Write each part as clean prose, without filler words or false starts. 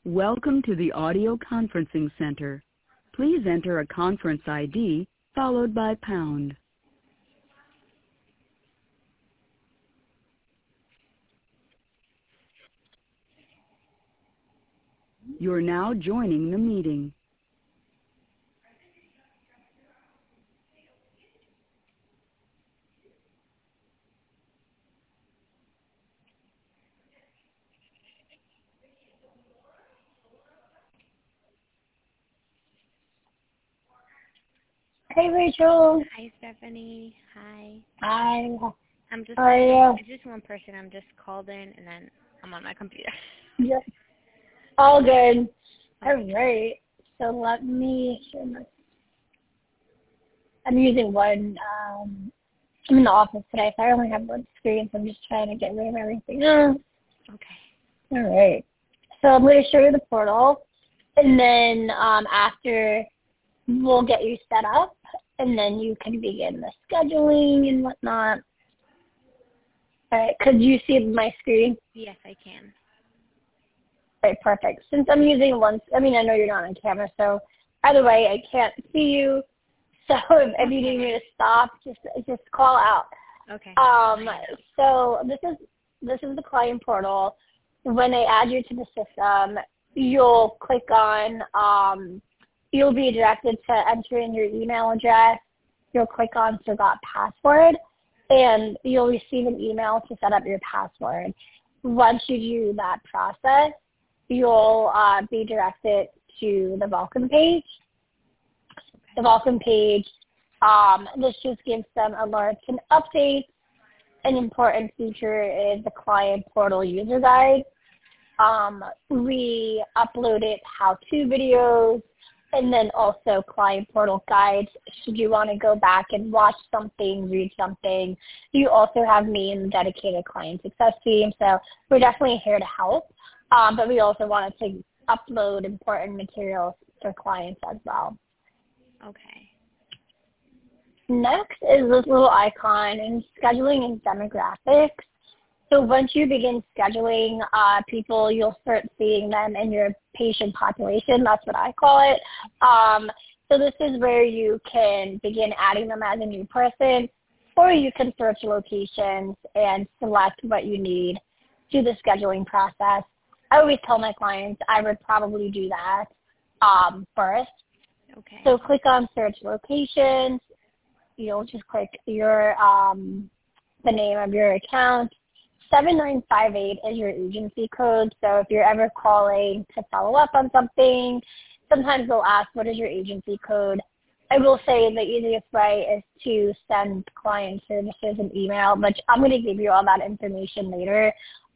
Welcome to the audio conferencing center. Please enter a conference ID followed by pound. You're now joining the meeting. Hey, Rachel. Hi, Stephanie. Hi. Hi. I'm just. How are you? It's just one person. I'm just called in, and then I'm on my computer. Yep. All good. All right. So let me. I'm using one. I'm in the office today, so I only have one screen. So I'm just trying to get rid of everything. Okay. All right. So I'm going to show you the portal, and then after we'll get you set up, and then you can begin the scheduling and whatnot. All right. Could you see my screen? Yes, I can. All right, perfect. Since I'm using one, I mean, I know you're not on camera, so either way, I can't see you. So if you need me to stop, just call out. Okay. So this is the client portal. When they add you to the system, you'll click on, you'll be directed to enter in your email address. You'll click on Forgot Password, and you'll receive an email to set up your password. Once you do that process, you'll be directed to the welcome page. The welcome page, this just gives them alerts and updates. An important feature is the client portal user guide. We uploaded how-to videos and then also client portal guides. Should you want to go back and watch something, read something, you also have me and the dedicated client success team. So we're definitely here to help. But we also wanted to upload important materials for clients as well. Okay. Next is this little icon in scheduling and demographics. So once you begin scheduling people, you'll start seeing them in your patient population. That's what I call it. So this is where you can begin adding them as a new person, or you can search locations and select what you need through the scheduling process. I always tell my clients I would probably do that first. Okay. So click on search locations. You'll just click your the name of your account. 7958 is your agency code. So if you're ever calling to follow up on something, sometimes they'll ask, what is your agency code? I will say the easiest way is to send client services an email, which I'm going to give you all that information later.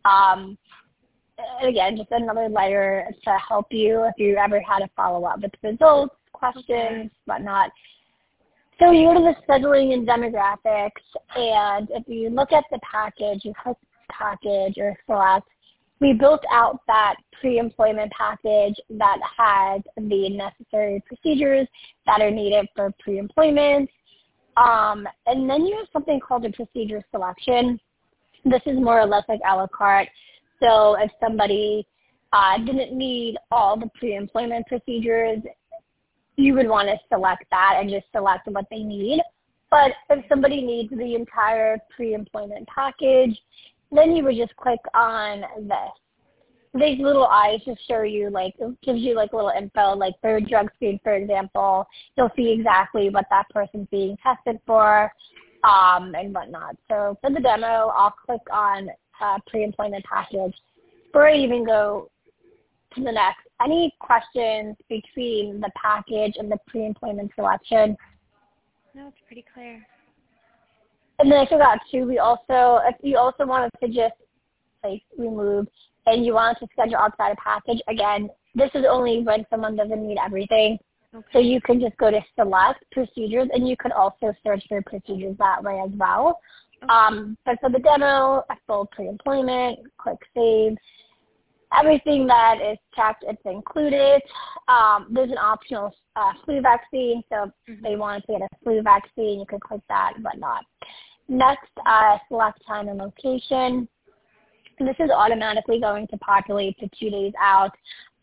Again, just another layer to help you if you ever had to follow up with results, questions, whatnot. So you go to the scheduling and demographics, and if you look at the package, you click package or select, we built out that pre-employment package that has the necessary procedures that are needed for pre-employment. And then you have something called a procedure selection. This is more or less like a la carte. So if somebody didn't need all the pre-employment procedures, you would want to select that and just select what they need. But if somebody needs the entire pre-employment package, then you would just click on this. These little eyes just show you, like, it gives you like a little info, like for a drug screen, for example, you'll see exactly what that person's being tested for and whatnot. So for the demo, I'll click on pre-employment package. Before I even go to the next, any questions between the package and the pre-employment selection? No, it's pretty clear. And then I forgot too, if you also wanted to just like remove and you wanted to schedule outside a package, again, this is only when someone doesn't need everything. Okay. So you can just go to select procedures, and you could also search for procedures that way as well. Okay. But for the demo, I full pre-employment, click save. Everything that is checked, it's included. There's an optional flu vaccine, so if they wanted to get a flu vaccine, you can click that and whatnot. Next, select time and location. And this is automatically going to populate to 2 days out.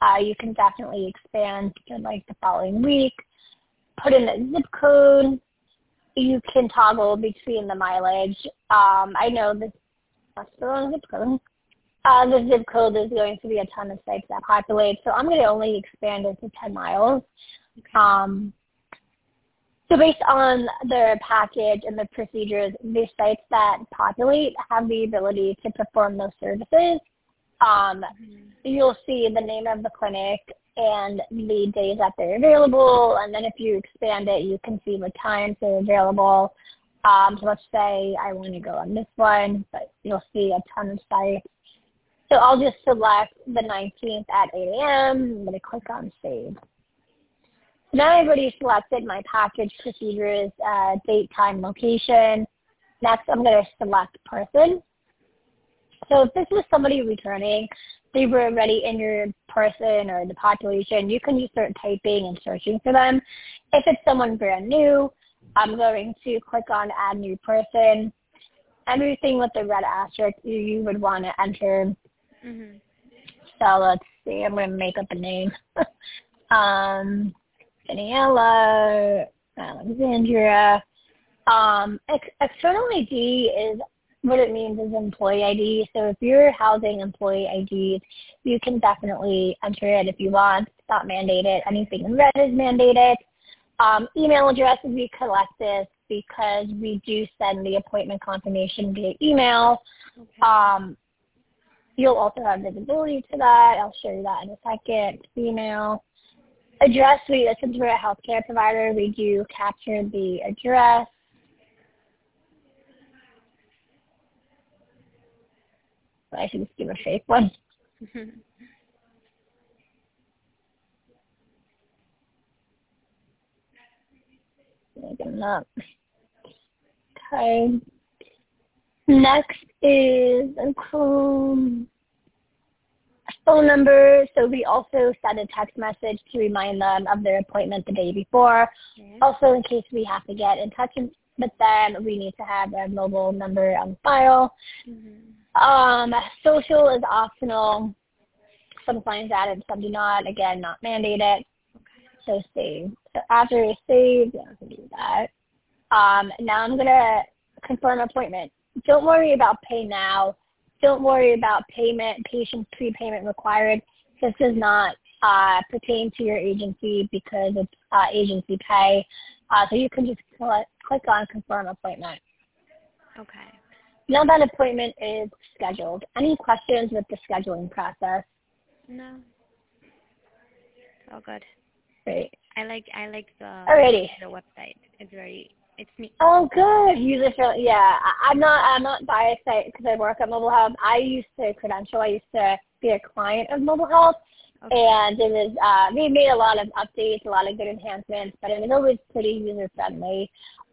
you can definitely expand to like the following week. Put in a zip code. You can toggle between the mileage. I know that's the wrong zip code. The zip code is going to be a ton of sites that populate, so I'm going to only expand it to 10 miles. Okay. So based on the package and the procedures, the sites that populate have the ability to perform those services. You'll see the name of the clinic and the days that they're available, and then if you expand it, you can see what times they're available. So let's say I want to go on this one, but you'll see a ton of sites. So I'll just select the 19th at 8 a.m. I'm going to click on Save. Now I've already selected my package procedures, date, time, location. Next, I'm going to select person. So if this was somebody returning, they were already in your person or the population, you can just start typing and searching for them. If it's someone brand new, I'm going to click on Add New Person. Everything with the red asterisk you would want to enter. Mm-hmm. So let's see, I'm going to make up a name. Daniela, Alexandria. External ID is what it means is employee ID. So if you're housing employee IDs, you can definitely enter it if you want. It's not mandated. Anything in red is mandated. Email address, we collect this because we do send the appointment confirmation via email. Okay. You'll also have visibility to that. I'll show you that in a second. Email. Address, since we're a healthcare provider, we do capture the address. I should just give a fake one. Making up. Okay. Next is phone number. So we also send a text message to remind them of their appointment the day before. Okay. Also, in case we have to get in touch with them, we need to have a mobile number on file. Mm-hmm. Social is optional. Some clients added, some do not. Again, not mandated. Okay. So save. So after it's saved, I can do that. Now I'm going to confirm appointment. Don't worry about pay now. Don't worry about payment, patient prepayment required. This does not pertain to your agency because it's agency pay. So you can just click on confirm appointment. Okay. Now that appointment is scheduled. Any questions with the scheduling process? No. All good. Great. I like the website. It's neat. Oh, good. User friendly. Yeah, I'm not biased because I work at Mobile Health. I used to credential. I used to be a client of Mobile Health, okay. And it was we made a lot of updates, a lot of good enhancements, but it was always pretty user friendly.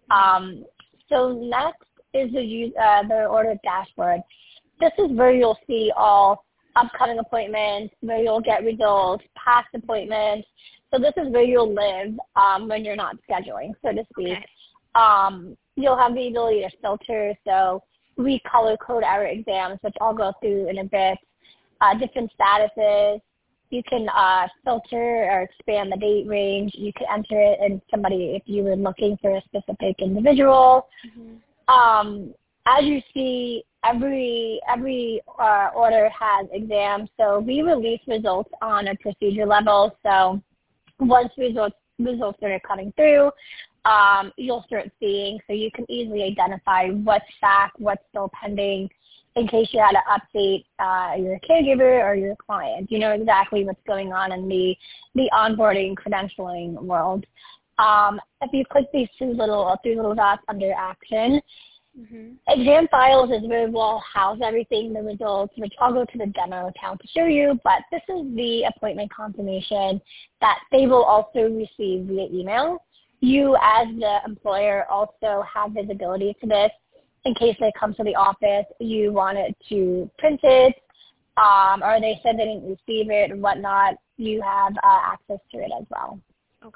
So next is the order dashboard. This is where you'll see all upcoming appointments, where you'll get results, past appointments. So this is where you'll live when you're not scheduling, so to speak. Okay. You'll have the ability to filter, so we color code our exams, which I'll go through in a bit. Different statuses. You can filter or expand the date range. You can enter it in somebody if you were looking for a specific individual. Mm-hmm. As you see, every order has exams, so we release results on a procedure level. So once results are coming through, you'll start seeing, so you can easily identify what's back, what's still pending, in case you had to update your caregiver or your client. You know exactly what's going on in the onboarding credentialing world. If you click these three little dots under action, mm-hmm. Exam files is where we'll house everything, the results, which I'll go to the demo account to show you, but this is the appointment confirmation that they will also receive via email. You as the employer also have visibility to this. In case they come to the office, you wanted to print it, or they said they didn't receive it or whatnot, you have access to it as well. Okay.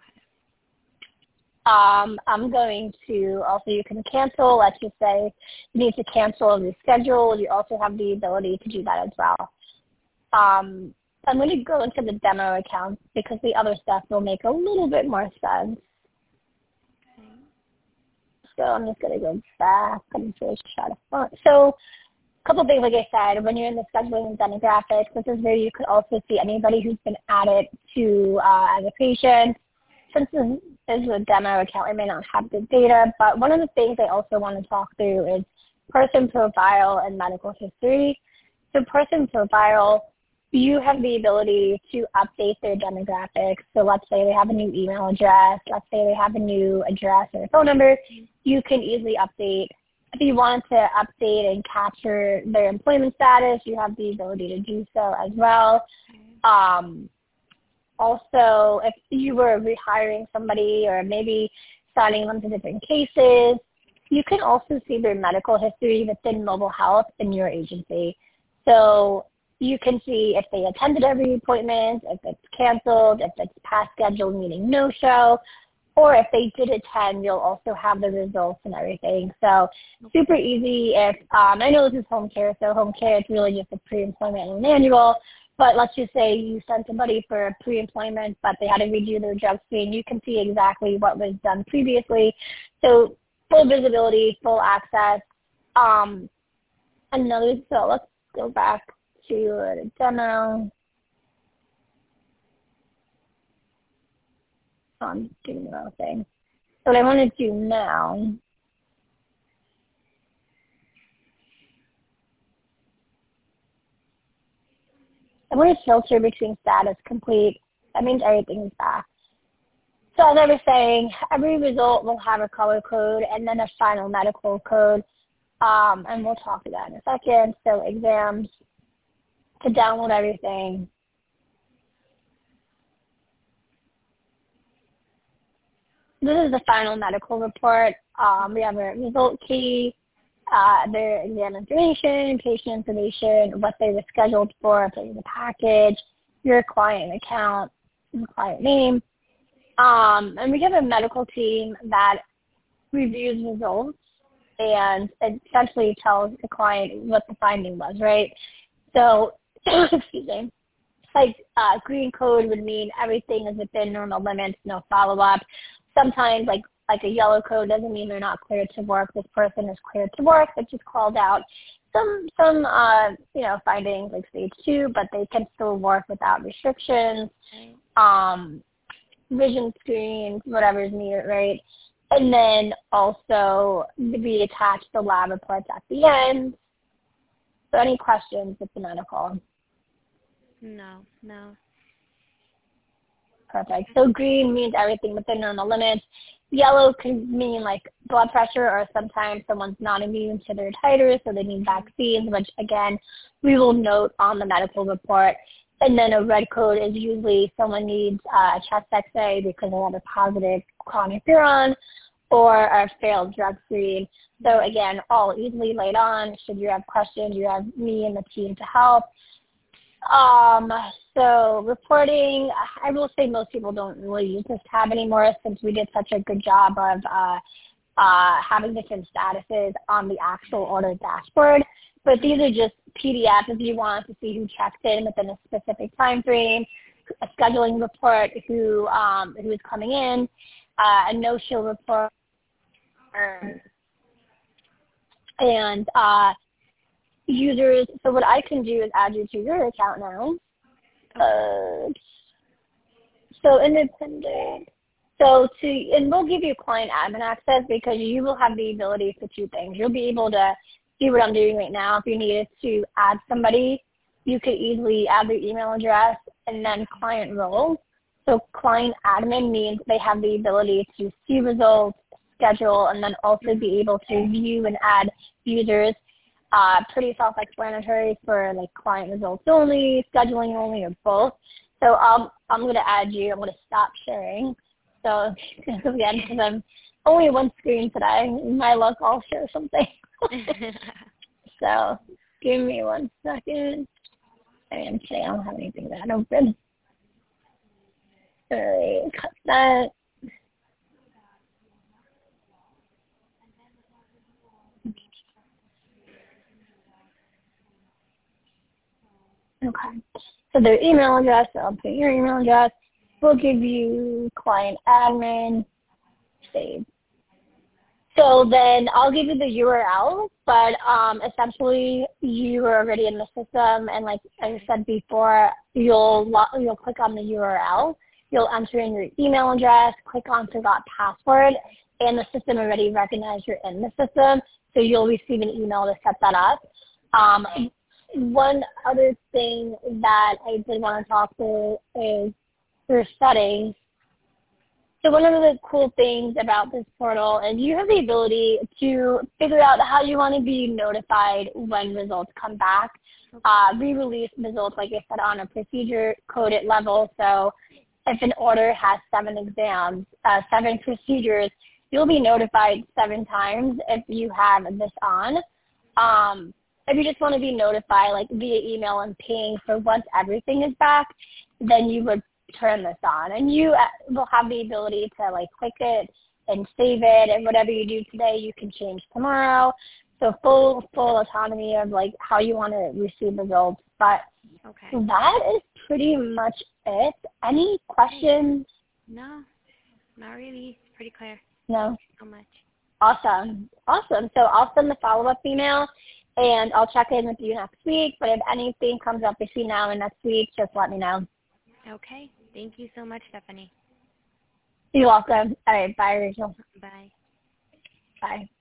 I'm going to also, you can cancel. Let's just say you need to cancel and reschedule. You also have the ability to do that as well. I'm going to go into the demo account because the other stuff will make a little bit more sense. So I'm just going to go back and just try to find. So a couple things, like I said, when you're in the scheduling and demographics, this is where you could also see anybody who's been added to as a patient. Since this is a demo account, I may not have the data, but one of the things I also want to talk through is person profile and medical history. So person profile, you have the ability to update their demographics. So let's say they have a new email address. Let's say they have a new address or phone number. You can easily update. If you wanted to update and capture their employment status, you have the ability to do so as well. Also, if you were rehiring somebody or maybe signing them to different cases, you can also see their medical history within mobile health in your agency. So you can see if they attended every appointment, if it's canceled, if it's past scheduled meeting no-show, or if they did attend, you'll also have the results and everything. So super easy. If I know this is home care, so home care is really just a pre-employment and an annual. But let's just say you sent somebody for a pre-employment, but they had to redo their drug screen. You can see exactly what was done previously. So full visibility, full access. So let's go back to the demo. I'm doing the wrong thing. So what I want to do now, I want to filter between status complete. That means everything is back. So as I was saying, every result will have a color code and then a final medical code. And we'll talk to that in a second. So exams, to download everything. This is the final medical report. We have a result key, their exam information, patient information, what they were scheduled for, if it was a package, your client account, the client name. And we have a medical team that reviews results and it essentially tells the client what the finding was, right? So, excuse me, like green code would mean everything is within normal limits, no follow-up. Sometimes like a yellow code doesn't mean they're not cleared to work. This person is cleared to work. It just called out some findings like stage 2, but they can still work without restrictions, vision screens, whatever is needed, right? And then also we attach the lab reports at the end. So any questions with the medical? No. Perfect. So green means everything within normal limits. Yellow can mean like blood pressure, or sometimes someone's not immune to their titers, so they need vaccines, which again, we will note on the medical report. And then a red code is usually someone needs a chest x-ray because they have a positive QuantiFERON or a failed drug screen. So again, all easily laid on. Should you have questions, you have me and the team to help. So reporting, I will say most people don't really use this tab anymore since we did such a good job of having different statuses on the actual order dashboard. But these are just PDFs if you want to see who checked in within a specific time frame, a scheduling report, who is coming in, a no-show report, and users. So what I can do is add you to your account now. So independent. And we'll give you client admin access because you will have the ability to two things. You'll be able to see what I'm doing right now. If you needed to add somebody, you could easily add their email address and then client role. So client admin means they have the ability to see results, schedule, and then also be able to view and add users. Pretty self-explanatory for like client results only, scheduling only, or both. So I'm going to add you. I'm going to stop sharing. So again, because I'm only one screen today, my luck, I'll share something. So give me 1 second. I am saying I don't have anything that open. All right, cut that. Okay. So their email address, so I'll put your email address. We'll give you client admin, save. So then I'll give you the URL, but essentially you are already in the system, and like I said before, you'll click on the URL, you'll enter in your email address, click on forgot password, and the system already recognized you're in the system, so you'll receive an email to set that up. One other thing that I did want to talk to is your settings. So one of the cool things about this portal is you have the ability to figure out how you want to be notified when results come back. We release results, like I said, on a procedure coded level. So if an order has 7 exams, 7 procedures, you'll be notified 7 times if you have this on. If you just want to be notified like via email and ping for once everything is back, then you would turn this on, and you will have the ability to like click it and save it, and whatever you do today you can change tomorrow. So full autonomy of like how you want to receive results. But that is pretty much it. Any questions? No, not really. It's pretty clear. No. So much. Awesome. So I'll send the follow-up email, and I'll check in with you next week. But if anything comes up between now and next week, just let me know. Okay. Thank you so much, Stephanie. You're welcome. All right. Bye, Rachel. Bye. Bye.